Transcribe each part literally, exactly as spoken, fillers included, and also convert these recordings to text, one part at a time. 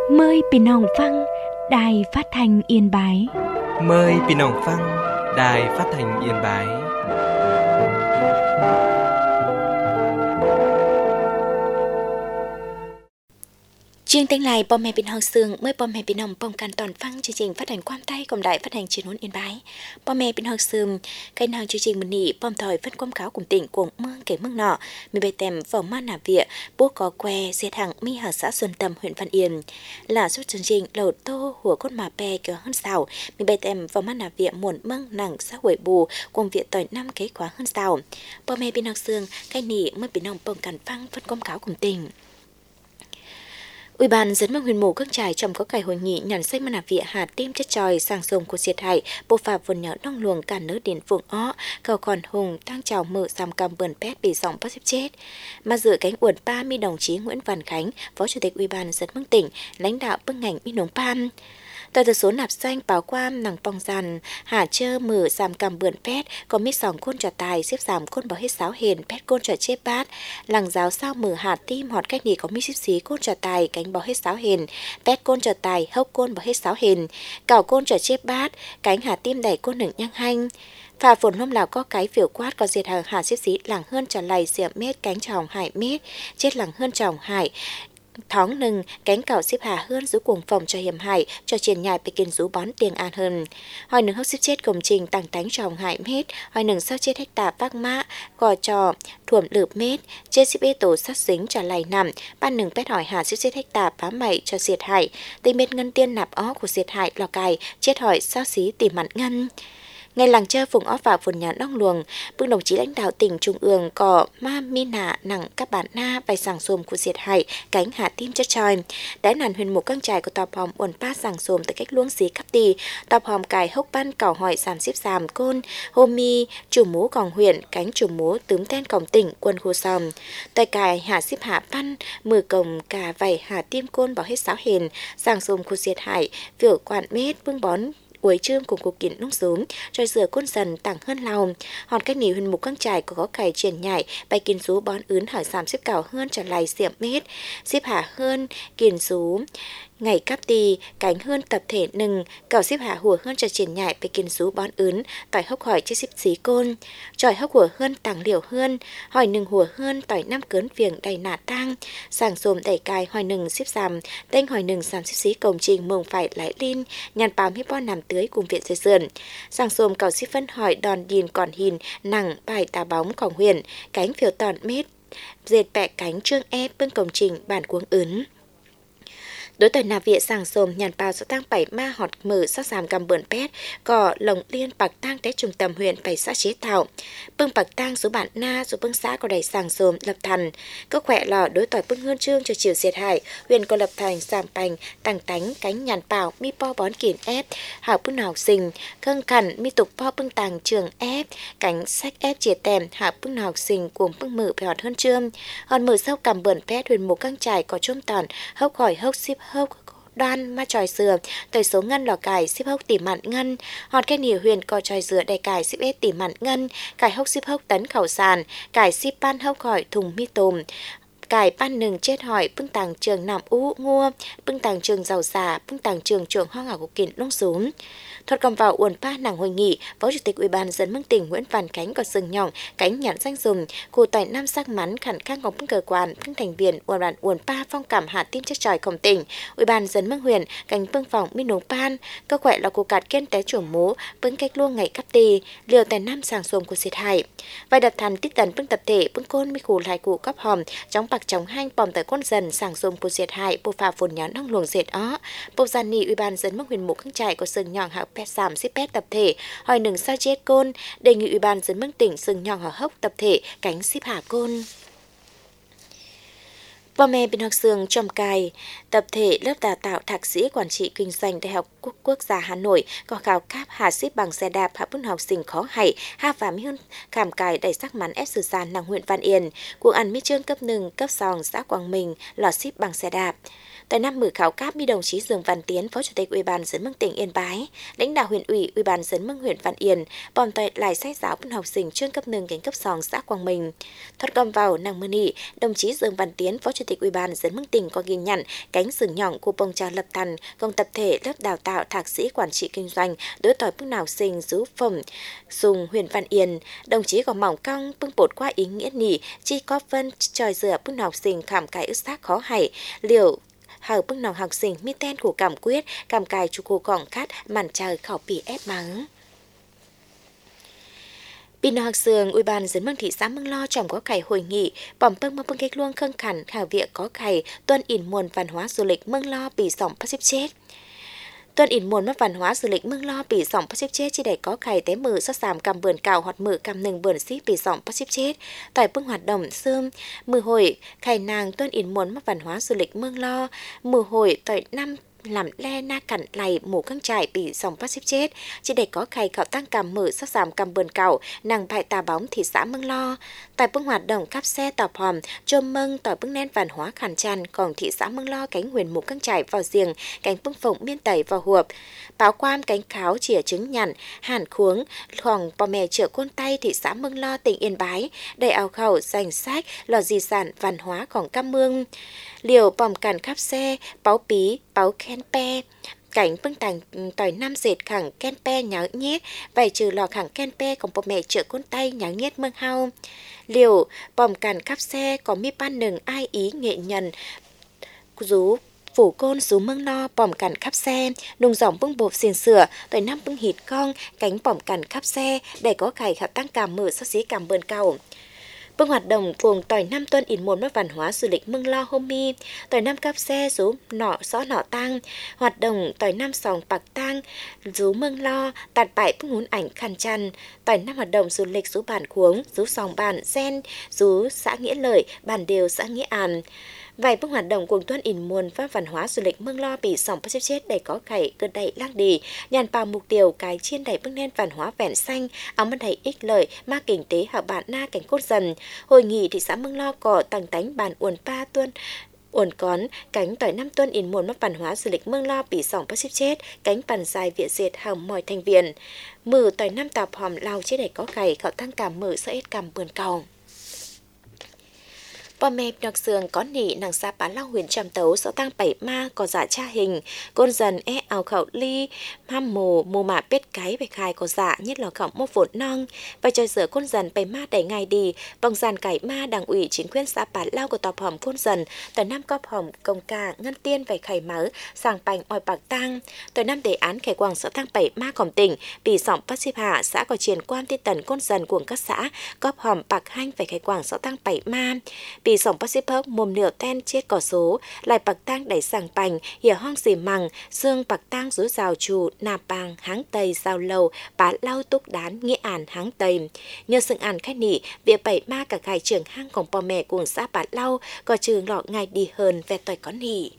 Mời Bình Hồng Phăng, Đài Phát thanh Yên Bái. Mời Bình Hồng Phăng, Đài Phát thanh Yên Bái. Chương tiếng lại bom mẹ Bình Hồng Sương mới bom mẹ Bình Hồng bom can toàn phăng chương trình phát hành quan tay cùng Đài Phát hành truyền huấn Yên Bái. Bom mẹ Bình Hồng Sương cái nàng chương trình mình nỉ bom thời phân quảng cáo cùng tỉnh cùng mương kể mương nọ mình bày tèm vào man nà vịa bố có que diệt hàng mi hà xã Xuân Tâm huyện Văn Yên là số chương trình lẩu tô hùa cốt mà bè kiểu hơn xào mình bày tèm vào man nà vịa muộn mương nàng xã hội bù cùng viện tỏi năm kế khóa hơn xào. Bom mẹ Bình Hồng Sương cái nỉ mới Bình Hồng bom can phăng phân quảng cáo cùng tỉnh. Ủy ban dân mong huyền mù các trại trong có cải hội nghị nhằm xây màn vịa hà tim chất tròi sang sông của diệt hại bộ phạt vốn nhỏ đông luồng cả nỡ đến vùng ó cầu còn hùng tăng chào mở giảm cầm bờn pét bị dòng bắt xếp chết mà dự cánh uẩn ba mi đồng chí Nguyễn Văn Khánh phó chủ tịch Ủy ban dân mong tỉnh lãnh đạo bức ngành mi nông pam. Tại từ số nạp xanh báo quam nằng pong dàn hà chơ mở giảm cầm bươn pét có mít sòng côn trò tài xếp giảm côn bảo hết sáo hền pét côn trò chếp bát lằng giáo sao mở hà tim họt cách này có mít xíp xí côn trò tài cánh bảo hết sáo hền pét côn trò tài hốc côn bảo hết sáo hền cào côn trò chếp bát cánh hà tim đẩy côn nửng nhăng hanh. Phà phồn hôm nào có cái phiểu quát có diệt hàng hà xếp xí lằng hơn trò lầy xịa mét cánh tròng hải mét chết lằng hơn tròng hải thóng nừng cánh cào xếp hà hơn giữ cuồng phòng cho hiểm hại cho triển nhại bị kiên rú bón tiền an hơn hỏi nừng hốc xếp chết công trình tăng tánh tròng hại mét hỏi nừng sao chết hecta vác mã gò trò thuẩm lượp mét chết xếp bê tổ sát dính trả lầy nằm ban nừng pét hỏi hà xếp chết hecta phá mậy cho diệt hại tây mét ngân tiên nạp ó của diệt hại lò cài chết hỏi sao xí tìm mặn ngân. Ngày làng chơi vùng ó vào phồn nhà đông luồng, bưng đồng chí lãnh đạo tỉnh trung ương có ma mi nạ nặng các bản na bài sàng xồm của diệt hại cánh hạ tim chất tròi. Đáy nàn huyền mục căng trải của tòa hòm uẩn pa sàng xồm tại cách luông xí cấp tì, tòa hòm cài hốc ban cảo hỏi giảm xếp giảm côn, hôm mi, chủ mũ còng huyện, cánh chủ mũ tướm tên còng tỉnh quân khu sòm. Tại cài hạ xếp hạ ban, mưa còng cả vầy hạ tim côn bảo hết sáo hền, sàng xồm của diệt hại, việc quản mết bưng bón uối trương cùng cuộc kiện nông sớm cho rửa côn dần tặng hơn lòng hòn cách nỉ huyền mục căng trải có cải triển nhảy bài kiên số bón ướn hỏi giảm xếp cào hơn trở lại xiệm mét xếp hạ hơn kiên số ngày cắp tì cánh hơn tập thể nừng cào xếp hạ hùa hơn cho triển nhại bài kiên số bón ướn tỏi hốc hỏi chiếc xếp xí côn tròi hốc hùa hơn tặng liều hơn hỏi nừng hùa hơn tỏi năm cớn viềng đầy nạ tang sàng xồm đẩy cài hỏi nừng xếp giảm tên hỏi nừng giảm xếp xí công trình mừng phải lại lên nhàn bám hiếp bon nằm tưới cùng viện dây sườn sàng xồm cào xếp phân hỏi đòn điền còn hình nặng bài tà bóngของhuyền cánh phiếu tòn mét dệt bẹ cánh trương ép bưng công trình bản cuống ướn. Đối tượng nạp viện sàng xồm nhàn bào số tăng bảy ma họt mở sắc giảm cầm bươn pét cỏ lồng liên bạc tăng tới trung tâm huyện bảy xã chế tạo bưng bạc tăng số bản na số bưng xã có đầy sàng xồm lập thành có khỏe lò đối tỏi bưng hơn trương cho chiều diệt hại huyện có lập thành giảm bành tăng tánh cánh nhàn bào mi po bón kiển ép hảo bưng học sinh khâng khẩn mi tục po bưng tàng trường ép cánh sách ép chia tèm hảo bưng học sinh cùng bưng mở phải họt hơn trương hòn mở sâu cầm bươn pét huyện một căng trải có trôm tòn hốc hỏi hốc ship hốc đoan ma tròi dừa tới số ngân lò cải ship hốc tỉ mặn ngân hòn cái nỉ huyền có tròi dừa đầy cải ship ép tỉ mặn ngân cải hốc ship hốc tấn khẩu sàn cải ship ban hốc hỏi thùng mi tùm cải ban nừng chết hỏi bưng tàng trường nằm ú ngua bưng tàng trường giàu giả bưng tàng trường trường hoa ngảo của kiện lông xuống thuật cầm vào uẩn pa nàng hội nghị phó chủ tịch ủy ban dân mương tỉnh Nguyễn Văn Khánh có sừng nhỏng cánh nhãn danh dùng cụ tại năm sắc mắn khẩn khang ngọc bưng cơ quan bưng thành viên uẩn bản uẩn pa phong cảm hạ tim chất tròi công tỉnh ủy ban dân mương huyện cánh bưng phòng mi nông pan cơ khỏe là cụ cạt kiên té chủ mố bưng cách luôn ngày cắp tì liều tại năm sàng xuồng của diệt hại vài đập thành tích tần bưng tập thể bưng côn mi khủ lại cụ cấp hòm trong bạc chống hanh bòm tới con dần sàng xuồng của diệt hại bộ phà phồn nhán nông luồng diệt ó bộ gian nị ủy ban dân mương huyện mục khang trại có sừng nhỏng hạ pet giảm xếp pet tập thể hỏi nừng sao chết côn đề nghị ủy ban dân mương tỉnh sừng nhỏng hở hốc tập thể cánh ship hạ côn. Bò mẹ Bình Học Sương trong cài tập thể lớp đào tạo thạc sĩ quản trị kinh doanh Đại học Quốc quốc gia Hà Nội có khảo cáp hà ship bằng xe đạp hạ bún học sinh khó hại ha và mi hơn khảm cài đầy sắc mắn ép sử gian năng huyện Văn Yên cuộc ăn mi trương cấp nừng cấp sòng xã Quảng Minh lò ship bằng xe đạp. Tại năm mử khảo cáp mi đồng chí Dương Văn Tiến, Phó Chủ tịch Ủy ban dân mương tỉnh Yên Bái, lãnh đạo huyện ủy, Ủy ban dân mương huyện Văn Yên, bòm tại lại sách giáo bên học sinh chương cấp nâng đến cấp sòng xã Quảng Minh. Thoát cầm vào năng mưa nị, đồng chí Dương Văn Tiến, Phó Chủ tịch tịch Ủy ban dân mương tỉnh có ghi nhận cánh sừng nhọn của bông trà lập thành gồm tập thể lớp đào tạo thạc sĩ quản trị kinh doanh đối tỏi bưng nào sinh rú phẩm dùng Huyền Văn Yên đồng chí có mỏng cong bưng bột qua ý nghĩa nỉ chi có vân tròi dừa bưng nào sinh khảm cái ức xác khó hay liệu hầu bưng nào học sinh mi ten của cảm quyết cảm cài chủ cô gọng cát màn trời khảo bị ép mắng. Pin học sường Ủy ban dân mương thị xã Mương Lo trong có cải hội nghị bỏng bưng mong bưng kết luông khâng khẩn khảo việc có cải tuân ỉn muôn văn hóa du lịch Mương Lo bị sòng phát xếp chết. Tuân ỉn muôn mất văn hóa du lịch Mương Lo bị sòng phát xếp chết chỉ để có cải té mử sát sàm cầm bườn cào hoặc mử cầm nừng bườn xí bị sòng phát xếp chết. Tại bưng hoạt động xương mười hội khải nàng tuân ỉn muôn mất văn hóa du lịch Mương Lo mười hội tại năm làm le na cẩn lầy mù căng trải bị dòng phát xếp chết chỉ để có khay khảo tăng cầm mở sắc giảm cầm bườn cào nàng bại tà bóng thị xã Mương Lo tại bưng hoạt động cắp xe tọp hòm chôm mâng tỏi bưng nen văn hóa khàn tràn còn thị xã Mương Lo cánh huyền mù căng trải vào giềng cánh bưng phồng miên tẩy vào huộp báo quam cánh kháo chìa trứng nhằn hàn khuống khoảng bò mè chợ côn tay thị xã Mương Lo tỉnh Yên Bái đầy ảo khẩu danh sách là di sản văn hóaของCam Mương liều bòm càn khắp xe báo pí báo khen pe cảnh bưng tàng tỏi năm dệt khẳng ken pe nháo nhét vài trừ lò khẳng ken pe còn bò mẹ chợ côn tay nháo nhét mương hao liều bòm càn khắp xe có mi ban nừng ai ý nghệ nhân rú phủ côn rú Mương Lo bòm càn khắp xe nung dòng bưng bột xiên sửa tỏi năm bưng hít con cánh bòm càn khắp xe để có khải khả tăng cảm mở sắc xí cảm bờn cầu. Bưng hoạt động phường tỏi năm tuân ỉn muôn mất văn hóa du lịch Mương Lo hôm mi tỏi năm cắp xe rú nọ xó nọ tăng hoạt động tỏi năm sòng bạc tăng rú Mương Lo tạt bại bưng hún ảnh khăn chăn tỏi năm hoạt động du lịch rú bản khuống rú sòng bản sen rú xã Nghĩa Lợi bản đều xã Nghĩa An. Vài bước hoạt động cùng tuân ỉn muôn và văn hóa du lịch Mương Lo bị sòng phát xếp chết để có khải cơn đẩy lang đi nhàn vào mục tiêu cái chiên đẩy bước nên văn hóa vẹn xanh áo mất đẩy ích lợi ma kinh tế hợp bạn na cảnh cốt dần hội nghị thị xã Mương Lo có tăng tánh bàn uồn pa tuân uồn cón cánh tỏi năm tuân ỉn muôn mất văn hóa du lịch Mương Lo bị sòng phát xếp chết cánh bàn dài viện diệt hầm mọi thành viên mử tỏi năm tạp hòm lao chết để có khải khảo tăng cảm mở sợ ít cảm bườn cầu. Bò mẹ đặc sườn có nỉ nàng xa bá lao huyền trăm tấu sở tăng bảy ma có giả cha hình côn dần e ảo khẩu ly ham mù mù mà biết cái về khai có giả nhất là khẩu mốc vốn non và chơi sửa côn dần bảy ma đẩy ngày đi vòng dàn cải ma đảng ủy chính quyền xã bá lao của tọp hòm côn dần tờ năm cọp hòm công ca ngân tiên về khải mở sàng bành oai bạc tăng tờ năm đề án khải quảng sở tăng bảy ma cổng tỉnh bị sỏng phát xếp hạ xã có triển quan tiên tần côn dần của các xã cọp hòm bạc hanh về khải quảng sở tăng bảy ma bị sòng bác sĩ bốc mồm nửa ten chết cỏ số lại bạc tang đẩy sàng bành hiểu hong xì mằng xương bạc tang rú rào trù nà bàng háng tây rào lầu bá lau túc đán nghĩa ản háng tây nhờ sừng ản khách nỉ việc bảy ma cả gai trường hangของbò mẹ cuồng xã bá lau có trường lọ ngày đi hơn về tỏi có nỉ.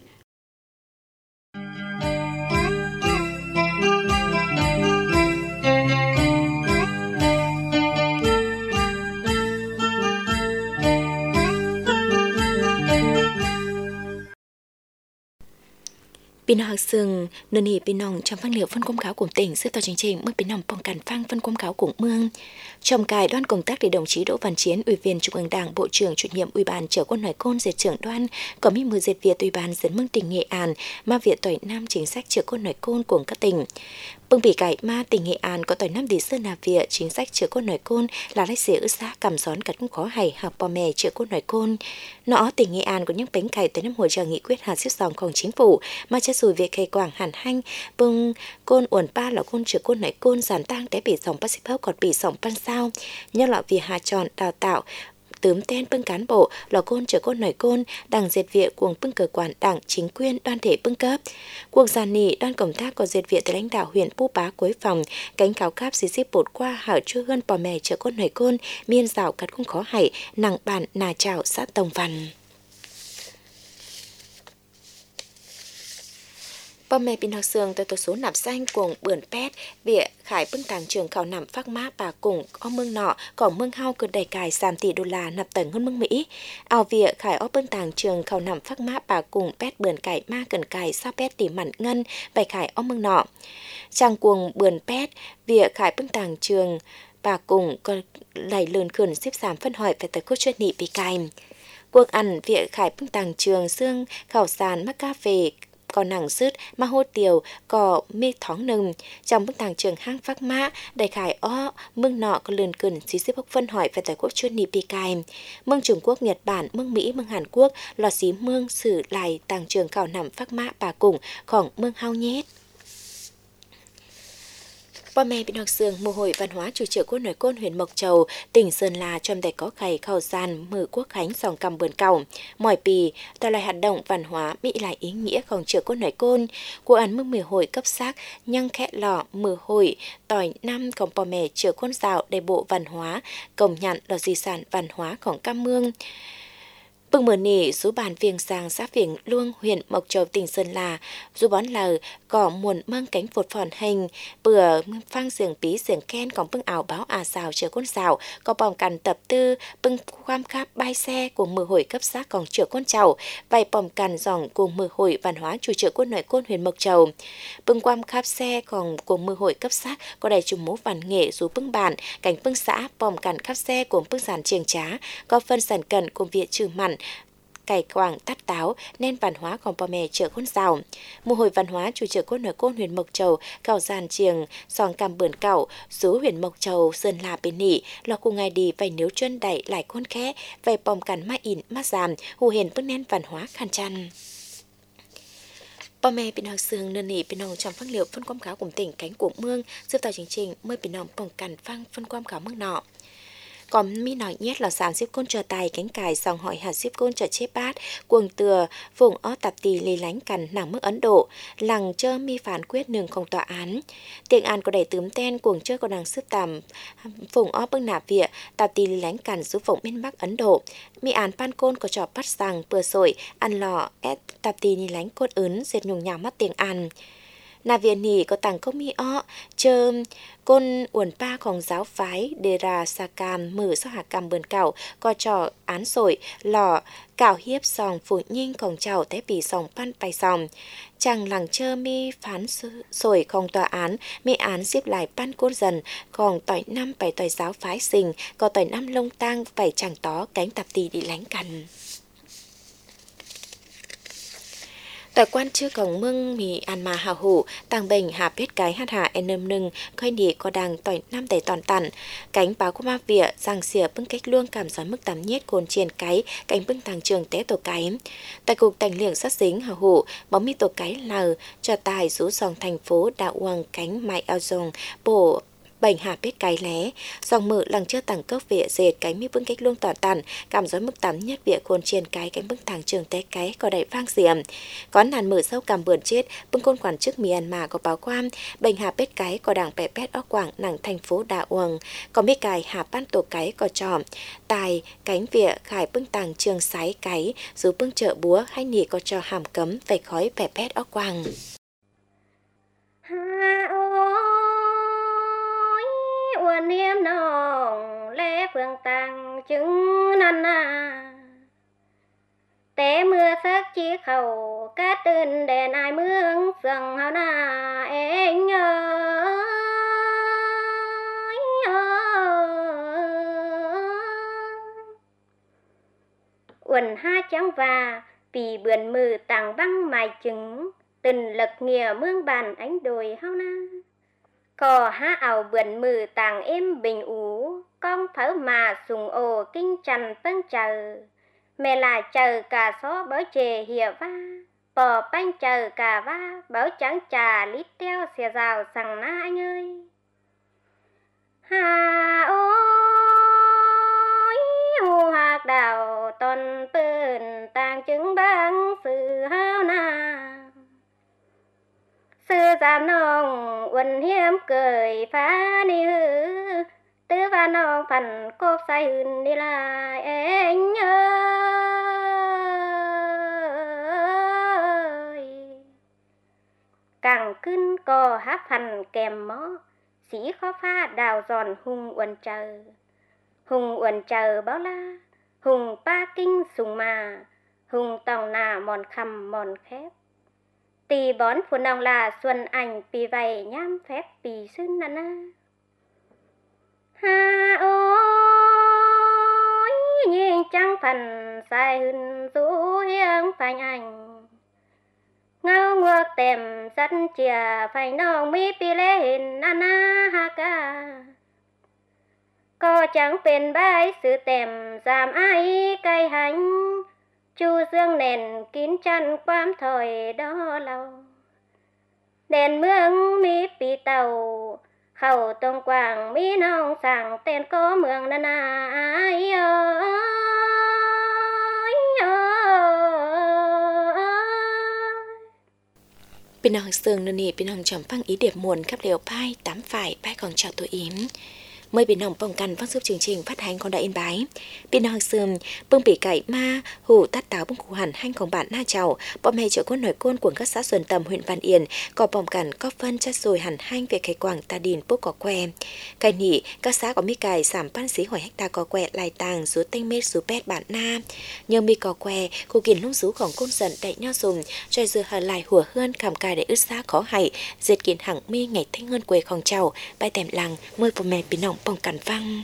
Pin học sừng nền hỉ pin nòng trong văn liệu phân công cáo của tỉnh xếp tàu chương trình mức pin nòng phong cản phang phân công cáo của mương trong cài đoan công tác để đồng chí Đỗ Văn Chiến ủy viên Trung ương Đảng bộ trưởng chủ nhiệm ủy ban chở quân hải côn dệt trưởng đoan có mi mười dệt việt ủy ban dẫn mương tỉnh Nghệ An ma viện tỏi nam chính sách chở quân hải côn của các tỉnh bưng bị cải ma tỉnh Nghệ An có tỏi năm đi sơn là viện chính sách chở quân hải côn là lách xế ư xã cầm gión cắt cũng khó hay hợp bò mè chở quân hải côn nó tỉnh Nghệ An có những bánh cải tới năm hỗ trợ nghị quyết hạt xếp dòngของchính phủ mà chất rồi việc khai quảng hàn hanh bưng côn uẩn pa là côn chữa côn này côn giản tăng té bị dòng bác sĩ pháo còn bị dòng pan sao nhớ là vì hà tròn đào tạo tướm tên bưng cán bộ là côn chữa côn nổi côn đảng dệt viện cuồng bưng cơ quan đảng chính quyền đoàn thể bưng cấp cuộc giàn nỉ đoàn công tác có dệt viện từ lãnh đạo huyện Pu Bá Quế Phòng cánh cáo cáp xí xí bột qua hở chưa hơn bò mè chữa côn nổi côn miên rào cắt cũng khó hảy nặng bản nà chảo xã Tông Văn. Bò mẹ pin học sường tới tổ số nạp xanh cuồng bươn pét việc khải bưng tàng trường khảo nằm phát má bà cùng o mương nọ còn mương hao cực đầy cài sàm tỷ đô la nạp tầng hơn mương Mỹ ao việc khải o bưng tàng trường khảo nằm phát má bà cùng pét bươn cài ma cần cài sao pét tỉ mặn ngân bày khải o mương nọ trang cuồng bươn pét việc khải bưng tàng trường bà cùng có lầy lườn khẩn xếp giảm phân hỏi về tới cốt chuyên nị bị cài cuộc ăn việc khải bưng tàng trường xương khảo sàn mắc cà phê có nặng sứt mà hô tiều có mi thoáng nừng trong bức tàng trường hang phác mã đại khải ó mương nọ có lườn cườn xí xí bốc phân hỏi về tài quốc chuyên nị pi cài mương Trung Quốc Nhật Bản mương Mỹ mương Hàn Quốc lò xí mương sử lại tàng trường khảo nằm phác mã bà cùng khoảng mương hao nhét. Bò mẹ bị học sường mùa hội văn hóa chủ trợ quốc nội côn huyện Mộc Châu, tỉnh Sơn La trong đại có khải khảo gian mử quốc khánh sòng cầm bườn cầu. Mọi pì, đó là hoạt động văn hóa mỹ lại ý nghĩaของtrợ quốc nội côn. Của án mừng mười hội cấp xác, nhăng khẽ lọ mử hội, tỏi nămของbò mẹ trợ quân dạo đầy bộ văn hóa, công nhận là di sản văn hóaของCam Mương. Bưng mờ nỉ số bàn viềng sang xã Viềng Luông huyện Mộc Châu tỉnh Sơn La, dù bón lờ có muôn mang cánh phột phòn hình, bữa phang giường bí giường khen còn bưng ảo báo à xào chữa con xào, có bòm cằn tập tư, bưng khoam kháp bay xe của mười hội cấp xã còn chữa con chầu, vài bòm cằn dòng của mười hội văn hóa chủ trợ quân nội côn huyện Mộc Châu. Bưng khoam kháp xe còn của mười hội cấp xã có đầy trùng mố văn nghệ dù bưng bản, cánh bưng xã, bòm cằn kháp xe của bưng giàn triềng trá, có phân sản cần cùng viện trừ mặn, cày quảng tát táo nên văn hóaของbò mẹ chợ con rào. Mùa hội văn hóa chủ chợ côn ở côn huyện Mộc Châu, cào giàn chiềng, sòng cằm bườn cậu, số huyện Mộc Châu, Sơn La bên nỉ, lo cùng ngày đi vài nếu chân đẩy lại con khẽ, vài bòm cắn ma in ma giảm, hù hền bước nén văn hóa khăn chăn. Bò mẹ bị học sương nân nỉ bên nông trong phát liệu phân quam kháo cùng tỉnh cánh của mương, giúp tạo chương trình mới bên nông bồng cằn phăng phân quam kháo mương nọ. Còn mi nói nhét là sản xếp côn trò tài cánh cài dòng hỏi hạt xếp côn trò chế bát cuồng từa vùng ó tạp tì lì lánh cằn nàng mức Ấn Độ lằng chơ mi phán quyết nương không tòa án tiếng an có đầy tướm ten cuồng chơ có nàng xếp tàm vùng ó bưng nạp vịa tạp tì lì lánh cằn giúp vùng miền Bắc Ấn Độ mi án pan côn có trò bắt rằng bừa sổi ăn lò ép tạp tì lì lánh côn ớn dệt nhung nhào mắt tiếng an. Nà viện nỉ có tàng công mi ọ, chơ côn uẩn paของgiáo phái đề ra sa cam mở sau hạ cam bườn cảo, có trò án sổi, lò, cảo hiếp sòng phụ nhinhของเจ้า té bì sòng pan bài sòng. Chàng làng chơ mi phán sổiของtòa án, mi án xếp lại pan côn dần,ของtỏi năm bảy tỏi giáo phái sinh, có tỏi năm lông tang bảy chẳng tó cánh tạp tì đi lánh cằn. Tại quan chưa cổng mương mì ăn mà hào hủ, tàng bình hạ biết cái hát hạ en nâm nưng, khơi nỉ có đàng tỏi năm tẩy toàn tặn. Cánh báo của ma vỉa, giang xỉa bưng cách luông cảm gió mức tắm nhét cồn chiền cái, cánh bưng tàng trường té tổ cái. Tại cục tành liệng sát dính hào hủ, bóng mi tổ cái lờ, cho tài rú dòng thành phố đạo uang cánh mai ao dòng, bổ bành hạ biết cái lé, dòng mự lằng chưa tàng cốc vỉa dệt cánh mi bưng cách luông toàn tặn, cảm gió mức tắm nhất vỉa cồn chiền cái cánh bưng tàng trường té cái có đầy vang diệm. Có nàn mở sâu cầm bườn chết, bưng côn quản chức Myanmar có báo quan, bành hạ bết cái có đảng bẻ bét óc quảng nàng thành phố Đà Uông, có mấy cái hạ ban tổ cái có tròm, tài, cánh vỉa khải bưng tàng trường sái cái, dù bưng chợ búa hay nỉ có cho hàm cấm vầy khói bẻ bét óc quảng. Uẩn niêm nòng lẽ phương tàng chứng năn à té mưa sắc chi khẩu cát đơn đèn ai mương rằng hao na anh ơi uẩn ha trắng và vì bườn mừ tàng băng mài trứng tình lật nghìa mương bàn ánh đồi hao na cò há ảo bườn mừ tàng êm bình ú con thở mà sùng ồ kinh trần tân chờ mẹ là chờ cả xó bớ chè hìa va bò bánh chờ cả va bớ trắng trà lít teo xìa rào sằng na anh ơi hà ôi hồ hạc đào toàn tơn tàng trứng băng sự hao na sư già nong uẩn hiếm cười phá ni hư tứ và nong phần cốp say hưn đi lại anh ơi càng cưng cò hát phần kèm mó sĩ khó pha đào giòn hùng uẩn chờ hùng uẩn chờ báo la hùng pa kinh sùng mà hùng tòng nà mòn khăm mòn khép tì bón phụ nòng là xuân ảnh pì vầy nhám phép pì xưng nà na ha ôi nhìn trăng phần sai hưng rũ hiếng phanh ảnh ngao ngược tèm sắt chìa phanh nong mi pi lê hình nana ha ca có chẳngเป็นbái sự tèm giảm ai cây hành chu dương nền kín chăn quám thời đó lâu đèn mương mi pi tàu khẩu tông quảng mi nong sàng tên có mường nana ai ơi Bên hằng sương nô nì bên hằng chấm phăng ý điệp muộn khắp liều pai tám phải pai còn chào tôi yếm mời bên hằng phòng căn phát giúp chương trình phát hành con đã yên bái bên hằng sương bưng bị cải ma hủ tát táo bưng cụ hẳn hanhของbạn na chào bọn mẹ trợ quân nổi côn của các xã Xuân Tầm huyện Văn Yên có bom cằn có phân chất rồi hẳn hanh về khai quảng ta điền bốc có que cái nỉ các xã có mi cải giảm pan xí hỏi hecta có que lại tàng số tinh mét số pet bạn na nhờ mi có que cô kiền lung rúของcôn giận đại nho dùng cho dừa hà lại hùa hơn cảm cài để ướt xa khó hay diệt kiền hẳn mi ngày thanh hơn quêของchào bay tèm làng mời bọn mẹ bên hằng phòng căn văng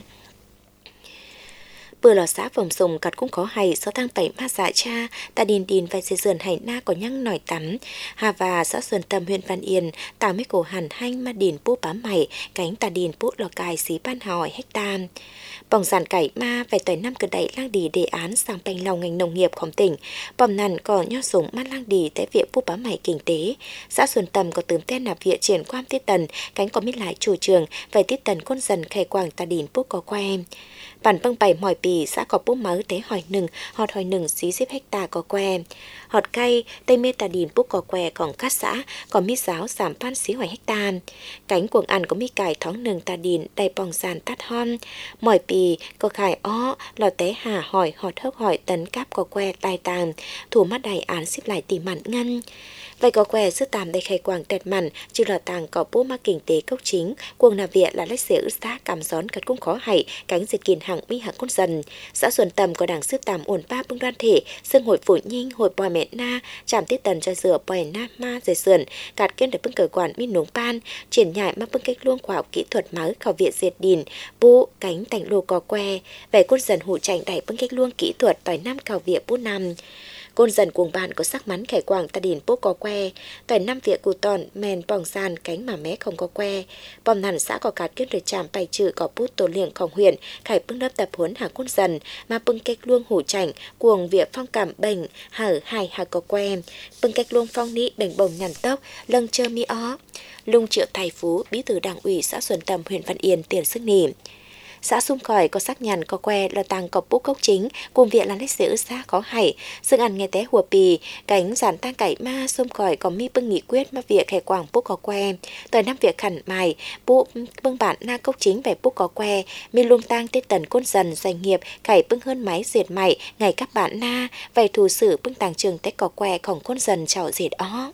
bữa lò xã vòng sùng cắt cũng có hay sau thang bảy ma dạ cha ta điền điền và dây dườn hay na có nhăng nổi tắm hà và xã Xuân Tâm huyện Văn Yên tao mấy cổ hẳn hanh ma điền bố bám mày cánh ta điền bố lò cài xí ban hỏi hecta bỏng giàn cải ma về tới năm cờ đẩy lang đi đề án sang bành lòng ngành nông nghiệpของtỉnh bỏng nằn có nho súng mắt lang đi tại viện bố bám mày kinh tế xã Xuân Tâm có tường tên nạp viện triển quan tiết tần cánh có mít lại chủ trường về tiết tần con dần khai quảng ta điền bố có que bản băng bảy mỏi bì xã có bố máu tế hỏi nừng họt hỏi nừng xí xếp hecta có que họt cây tây mê tà điền bút có que còn các xã có mi giáo giảm pan xí hỏi hecta cánh cuồng ăn có mi cải thóng nừng tà điền đầy bòng sàn tát hon mỏi bì có khải ó lò tế hà hỏi họt hốc hỏi tấn cáp có que tai tàng thủ mắt đầy án xếp lại tỉ mặn ngân vậy có que sức tàm đầy khai quảng tẹt mặn chứ là tàng có bố ma kinh tế cốc chính cuồng nà viện là lách xế ư xã cảm gión cật cũng khó hay cánh diệt kiền hạng mi hạng con dần xã Xuân Tầm có đảng sức tàm ổn ba bưng đoan thể sương hội phủ nhinh hội bòi mẹ na chạm tiết tần cho dừa bòi na ma dày sườn cạt kiên để bưng cờ quản mi nướng pan triển nhại mà bưng cách luông khoa học kỹ thuật máu khảo viện diệt điền bố cánh tành lô có que về con dần hụ chảnh đẩy bưng cách luông kỹ thuật tỏi năm khảo viện bút năm côn dần cuồng bạn có sắc mắn khải quảng ta điền bố có que tỏi năm việc cụ tòn men bòng sàn cánh mà mé không có que bom nằn xã có cát kết rồi chạm bài trừ có bút tổ liệngของhuyện khải bưng lớp tập huấn hàng côn dần mà bưng cách luông hủ chảnh cuồng việc phong cảm bệnh hở hài hà có que bưng cách luông phong nị đành bồng nhằn tóc lâng chơ mi ó lung triệu tài phú bí thư đảng ủy xã Xuân Tầm huyện Văn Yên tiền sức nỉ xã Sum Khỏi có sắc nhàn có que là tàng có bút cốc chính cùng viện là lách giữ xã có hải dương ăn nghe té hùa pì cánh giản tang cải ma Sum Khỏi có mi bưng nghị quyết mà việc khai quảng bút có que tới năm việc khẩn mài bút bưng bản na cốc chính về bút có que mi lung tang tết tần côn dần doanh nghiệp cải bưng hơn máy diệt mày ngày các bạn na về thủ sử bưng tàng trường tết có queของcôn dần chảo diệt ó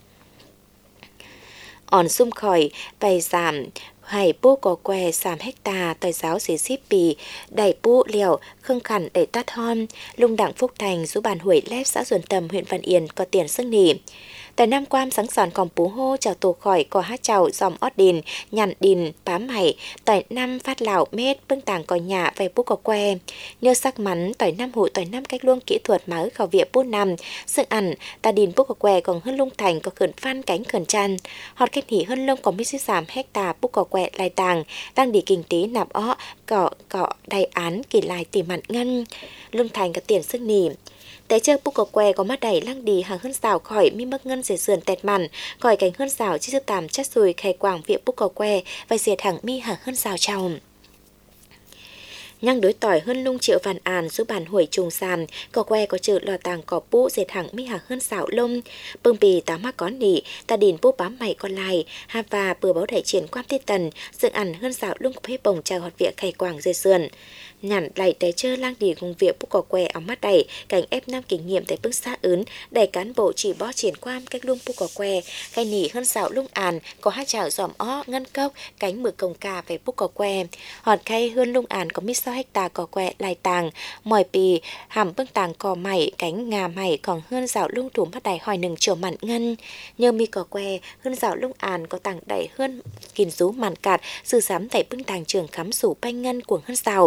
ỏn Sum Khỏi bày giảm hay bố có que sàm hecta tỏi giáo xế xíp bì đẩy bố liều khưng khẳng đẩy tát hon lung đảng Phúc Thành giúp bàn huệ lép xã Xuân Tầm huyện Văn Yên có tiền sức nỉ tại Nam Quam sáng sòn còn bú hô chào tổ khỏi có hát chào dòm ót đìn nhằn đìn bám mày tại năm phát lào mét bưng tàng có nhà về bố có que nhờ sắc mắn tỏi năm hụ tỏi năm cách luông kỹ thuật máu khảo viện bố năm sự ăn ta đìn bố có que còn hơn lung thành có khẩn phan cánh khẩn chăn họt kết hỉ hơn lông có mấy giảm hecta bố có que lai tàng đang đi kinh tế nạp ó cọ cọ đầy án kỳ lại tỉ mặn ngân lung thành có tiền sức nỉ té chơi bút có que có mắt đầy lăng đi hàng hơn xào khỏi mi mắc ngân dễ sườn tẹt mặn khỏi cánh hơn xào chi giúp tàm chất rồi khai quảng viện bút có que và diệt hàng mi hàng hơn xào chồng nhăng đối tỏi hơn lung triệu vạn àn giúp bàn hủy trùng sàm có que có chữ lò tàng có bú diệt hàng mi hàng hơn xào lông bưng bì tám mắc có nỉ ta điền bố bám mày còn lại ha và bừa báo đại triển quan tiết tần dựng ăn hơn xào lung phê bồng chào hoạt viện khai quảng dễ sườn nhằn lại té chơi lang đi cùng việc bút có que ống mắt đầy cảnh ép năm kinh nghiệm tại bước xa ướn đầy cán bộ chỉ bó triển quan cách lung bút có que khai nỉ hơn xạo lung àn có hát chảo dòm ó ngân cốc cánh mực cồng cà về bút có que hòn khay hơn lung àn có mít sáu hecta có que lai tàng mỏi pì hàm bưng tàng cò mày cánh ngà mày còn hơn dạo lung thủ mắt đầy hỏi nừng chiều mặn ngân nhờ mi có que hơn dạo lung àn có tàng đầy hơn kìn rú mặn cạt sư sám tại bưng tàng trường khám sủ banh ngân của hơn dạo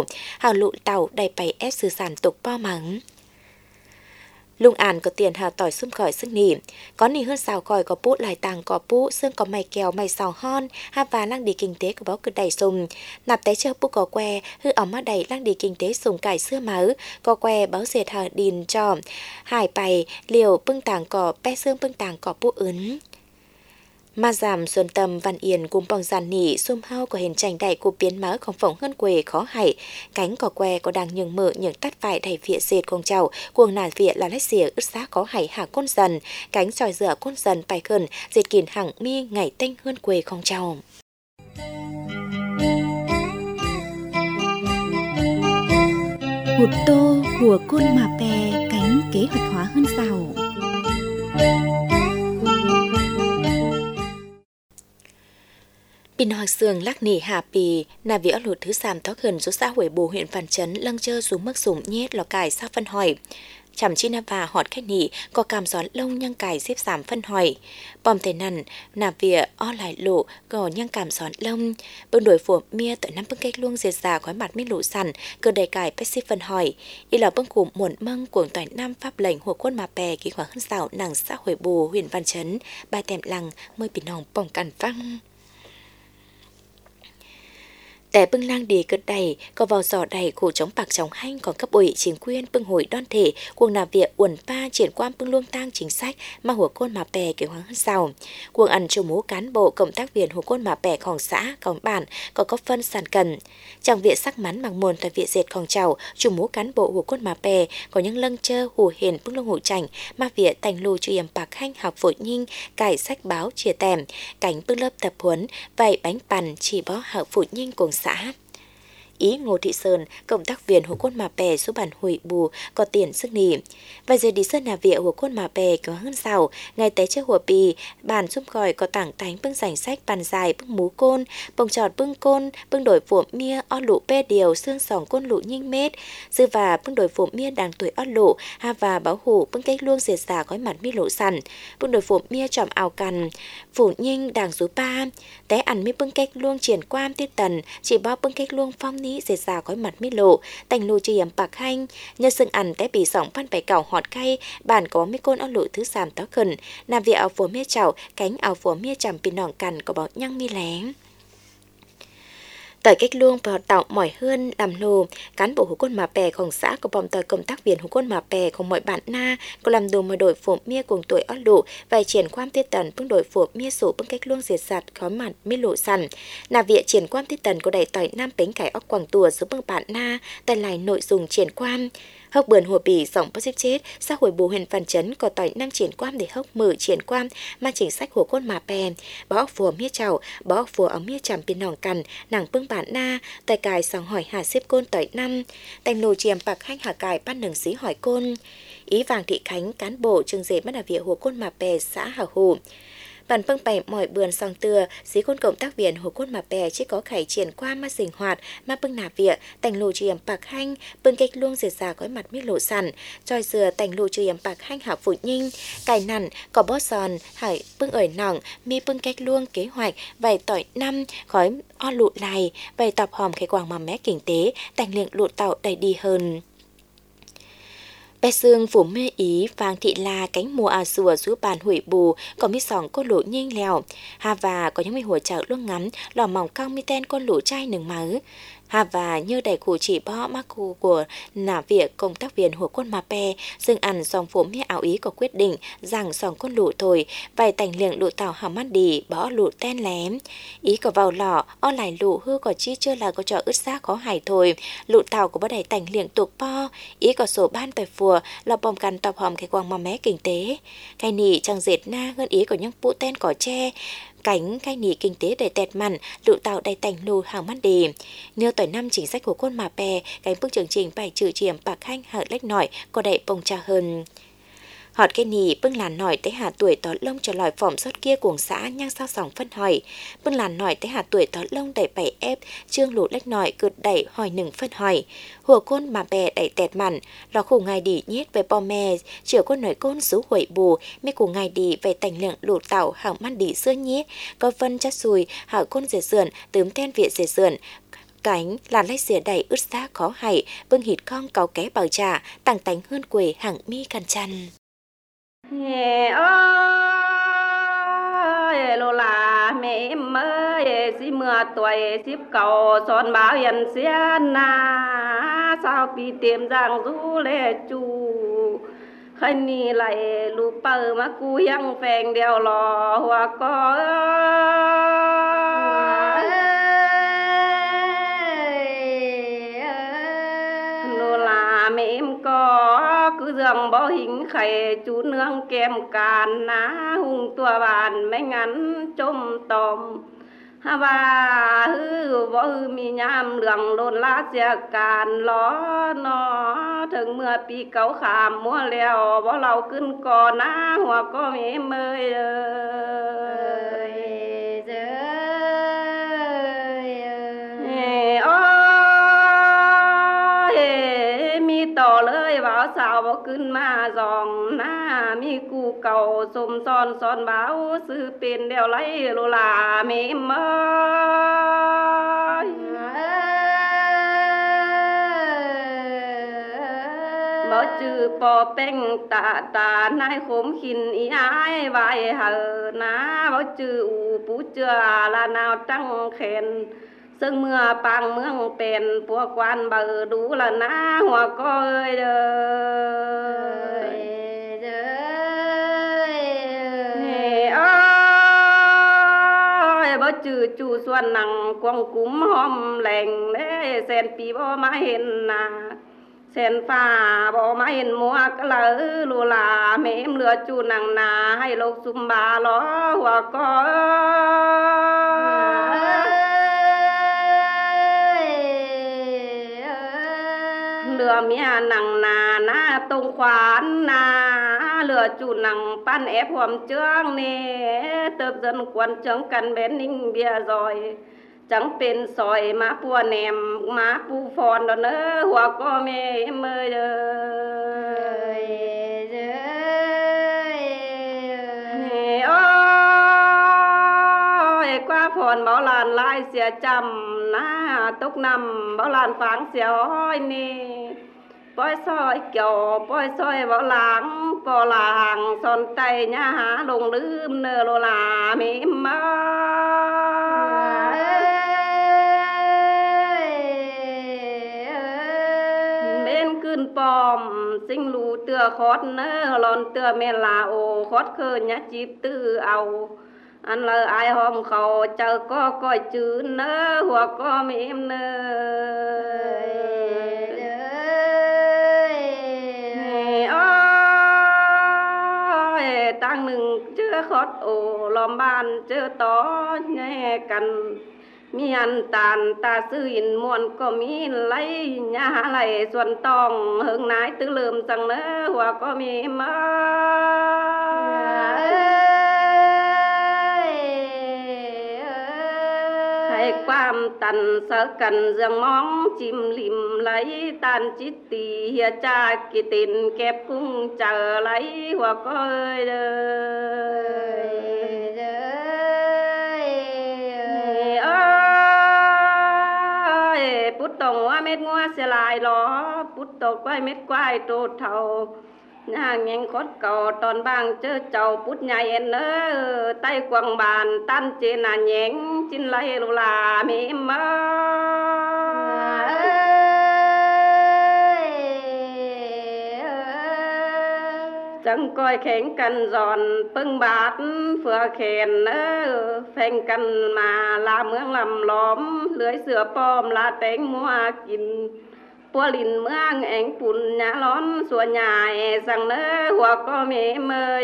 hào lụ tàu đầy bày ép sư sản tục bao mắng. Lung ản có tiền hà tỏi xung khỏi sức nỉ, có nỉ hơn xào còi có bút lại tàng có bút, xương có mày kèo mày xào hon, ha và lăng đi kinh tế của báo cực đầy sùng, nạp té chơi bút có que, hư ống mắt đầy lăng đi kinh tế sùng cải xưa máu, có que báo diệt hà đìn trò, hải bày, liều bưng tàng có pe xương bưng tàng có bút ứng. Mà giảm xuân tâm văn yên cùng bằng giàn nỉ xung hao có hình tranh đầy của biến máu không phỏng hơn quê khó hại cánh cỏ que có đang nhường mở những tắt vải đầy phía dệt con trầu cuồng nà vịa là lách xỉa ướt xá khó hại hạ côn dần cánh tròi rửa côn dần bài khẩn dệt kín hẳn mi ngày tinh hơn quê không trầu. Hụt tô hùa côn mà bè cánh kế hoạch hóa hơn giàu. Bình Hoàng Sương lắc nỉ hạ pì, nà vì ở lụt thứ sàm thoát gần số xã hội bù huyện Văn Chấn lăng chơ xuống mức sủng nhét lò cải sao phân hỏi. Chằm chi nà và họt khách nỉ có cảm gió lông nhăng cải xếp giảm phân hỏi. Bòm thể nằn, nà vỉa o lại lộ gò nhăng cảm gió lông. Bưng đổi phổ mía tới năm bưng cách luông diệt giả khói mặt mít lụ sẵn, cơ đầy cải bách xếp phân hỏi. Ý là bưng cụm muộn măng cuồng toại năm pháp lệnh của quân mà bè ký khoảng hơn xảo nàng xã hội bù huyện Văn Chấn, ba tèm lăng mới Bình Hoàng bỏng cằn văng. Tại bưng lang đi cất đầy, có vào giỏ đầy khổ chống bạc chống hanh còn cấp ủy chính quyền bưng hội đoan thể cuồng nà việc uẩn pa triển quan bưng luông tang chính sách mà hùa côn mà bè kế hoang hơn giàu cuồng ăn chủ mũ cán bộ cộng tác viên hùa côn mà bèของxãของbản có có phân sản cần chẳng việc sắc mắn bằng mồn tại việc dệtของchào chủ mũ cán bộ hùa côn mà bè có những lâng chơ hùa hiền bưng luông hùa chảnh mà việc thành lù chủ yểm bạc hanh học phổ nhinh cải sách báo chia tèm cảnh bưng lớp tập huấn vậy bánh bàn chỉ bó học phổ nhinh cùng xã. Ý Ngô Thị Sơn, cộng tác viên hùa côn mà bè số bản hủy bù có tiền sức nỉ. Và giờ đi sơn nà vịa hùa côn mà bè có hơn xào, ngày tế trước hùa bì, bàn giúp gọi có tảng tánh bưng rảnh sách bàn dài bưng mú côn, bông trọt bưng côn, bưng đổi phổ mía o lụ bê điều xương sòng côn lụ nhinh mết, dư và bưng đổi phổ mía đàng tuổi o lụ, ha và báo hủ bưng cách luông diệt giả gói mặt mi lộ sẵn, bưng đổi phổ mía tròm ảo cằn, phủ nhinh đàng rú ba, té ăn mi bưng cách luông triển quan tiết tần, chỉ bao bưng cách luông phong ní dệt giả gói mặt mi lộ, tành lù chỉ yểm bạc hanh, nhờ sưng ăn té bị sỏng văn bày cảo họt cay, bản có mi côn o lụ thứ sàm táo khẩn, nà vì áo phùa mía chảo, cánh áo phùa mía chằm pin nòng cằn có báo nhăng mi lén. Tại cách luông và tạo mỏi hơn làm lù, cán bộ hữu quân mà bèของxã của bòm tờ công tác viên hữu quân mà bèของmọi bạn na có làm đồ mà đổi phổ mía cùng tuổi ót lụ và triển quan tiết tần bưng đổi phổ mía sổ bưng cách luông diệt giặt khó mặt mi lụ sẵn là việc triển quan tiết tần của đầy tỏi nam bánh cải óc quảng tùa giữa bưng bạn na tại lại nội dung triển quan. Hốc bườn hùa bì giọng bác xếp chết, xã hội bù huyện Văn Chấn có tỏi năng triển quan để hốc mở triển quan mà chính sách hùa côn mà bè, bó ốc phùa mía chảo, bó ốc phùa ống mía chằm pin nòng cằn, nàng bưng bản na, tại cài sòng hỏi hà xếp côn tỏi năm, tành nô chiềm bạc hanh hà cài bắt nừng xí hỏi côn. Ý Vàng Thị Khánh, cán bộ trường dệt bắt đà vỉa hùa côn mà bè xã Hà Hù. Bản bưng bày mọi bườn song tưa, dí côn cộng tác viên hùa côn mà bè chỉ có khải triển qua mà sinh hoạt, mà bưng nà vịa, tành lù chiềm bạc hanh, bưng cách luông diệt giả gói mặt mít lộ sẵn, tròi dừa tành lù chiềm bạc hanh hạ phụ nhinh, cài nằn, có bó giòn, hải bưng ởi nòng, mi bưng cách luông kế hoạch, vài tỏi năm, gói o lụ lại, vài tập hòm khai quàng mà mé kinh tế, tành liệng lụ tạo đầy đi hơn. Bé xương phủ mê ý Vàng Thị La cánh mùa à sùa rú bàn hủy bù có mi sòng con lũ nhanh lèo hà và có những mi hùa chợ luôn ngắm lò mỏng cao mi ten con lũ trai nừng máu hà và như đầy cụ chỉ bó mắc cụ của nả việc công tác viên hùa quân mà bè dừng ăn sòng phủ mê ảo ý có quyết định rằng sòng con lũ thôi vài tành liệng lũ tàu hàm mắt đi bó lũ ten lém ý có vào lò o lại lũ hư có chi chưa là có trò ướt xác khó hải thôi lũ tàu của bó đầy tành liệng tuộc po ý có sổ ban bài phùa là bom căn tập hòm cái quang mà mé kinh tế cái nỉ chẳng dệt na hơn ý của những bụ ten cỏ tre cánh cái nỉ kinh tế đầy tẹt mặn lụ tạo đầy tành lù hàng mắt đi nhờ tỏi năm chính sách của côn mà bè cánh bước chương trình bài trừ chiềm bạc hanh hở lách nổi có đầy bông trà hơn họt cái nỉ bưng làn nổi tới hạ tuổi tó lông cho lòi phỏng sót kia cuồng xã nhang sao sòng phân hỏi bưng làn nổi tới hạ tuổi tó lông đẩy bảy ép trương lụ lách nổi cượt đẩy hỏi nừng phân hỏi hùa côn mà bè đẩy tẹt mặn lò khủ ngài đi nhét về bò mè chữa con nổi côn rú huệ bù mê củ ngài đi về tành lượng lụ tạo hỏng mắt đi xưa nhét có phân chất xùi hảo côn dệt sườn tướm ten viện dệt sườn cánh là lấy xỉa đầy ướt xa khó hại, bưng hít con cáu ké bảo trả, tàng tánh hơn quỷ hàng mi căn chăn. Mẹ ơi, lô là mẹ em ơi, xí mưa tuổi xíp cầu son báo hiền xiên na, sao bị tiệm giang du lê chu. Khơi ni lại lù bờ mà cu hiang phèn đèo lò hoa có nô là mẹ em có cứ dường bỏ hình khẩy chú nương kem càn ná hùng tua bàn mấy ngắn trôm tòm ha ba hư võ hư mi nham lượng lôn lá xe càn ló nó thường mưa pi cấu khảm mua leo bỏ lau cưng cò ná hoa có mẹ em ơi ơi tỏ lời báo sao báo cưng mà giòn na mi cu cầu xôm son son báo sư bên đeo lấy lô là mẹ ơi báo chữ bò beng tạ tạ nai khốm khinh ý ai vài hờ na báo chữ u bú chưa là nào trăng khen sương mưa bang mương bèn bùa quan bờ đủ là ná hoa coi ơi ơi bó chữ chủ xuân nặng quăng cúm hôm lành lẽ sen pi bó má hiền nà sen pha bó má hiền mua cái lỡ lù là mẹ em lừa chủ nặng nà hay lộc xung bà ló hoa coi lừa mía nằng nà na tông khoán na lừa chủ nằng pan ép hòm trương nè tập dân quan trướng căn bén ninh bia rồi chẳng bên sỏi má pua nèm má pu phòn đó nữa hoa có mẹ em ơi ơi ơi qua phòn bảo làn lai xìa chầm na tốc nằm bảo làn pháng xìa hói nè bói soi kiểu bói soi bảo láng bò làng son tay nhá há đồng lưm nơ lô là mẹ mơ bên cơn bòm sinh lù tựa khót nơ lon tựa mẹ là ồ khót khơ nhá chip tư ầu anh lơ ai hôm khẩu chờ có coi chữ nơ hoặc có mẹ em nơ tăng nừng chưa khót ổ lòm bàn chưa tó nhẹ cần mi ăn tàn ta sư in muôn có mi lấy nhà lại xuân tòng hương nái tứ lườm rằng nỡ hoặc có mi mơ hay quam tần sở cần dương mong chim lim lấy tan chít tì hia cha kỳ tình kẹp cung chờ lấy hoặc có ơi ơi bút tổng hoa mét ngoa xe lại đó bút tổ quay mét quay trột thầu nhà nhanh khót cầu toàn bang chơ chầu bút nhảy en nơ tay quăng bàn tan trên là nhánh chín lấy lù là mẹ mơ chẳng coi khen cần giòn pưng bát phừa khen nơ phèn cần mà là mương làm lõm lưới sữa pom là tén mua kín bùa lìn mương anh bùn nhà lón xua nhà rằng nơ hoặc có mẹ mơ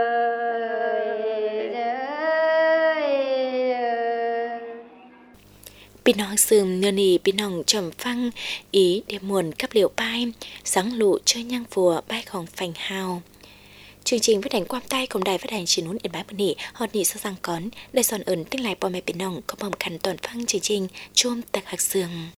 Bên nong sườn nhờ nì bên nong trầm phăng ý để muồn cắp liệu bay sáng lụ chơi nhang phùa bayของphành hào. Chương trình phát hành quam tay cùng đài phát hành truyền hình Yên Bái Bờ Nỉ hot nỉ sao rằng cón đời son ẩn tinh lại bò mẹ bên nong có bom khăn toàn phăng chương trình chôm tạc hạc sườn.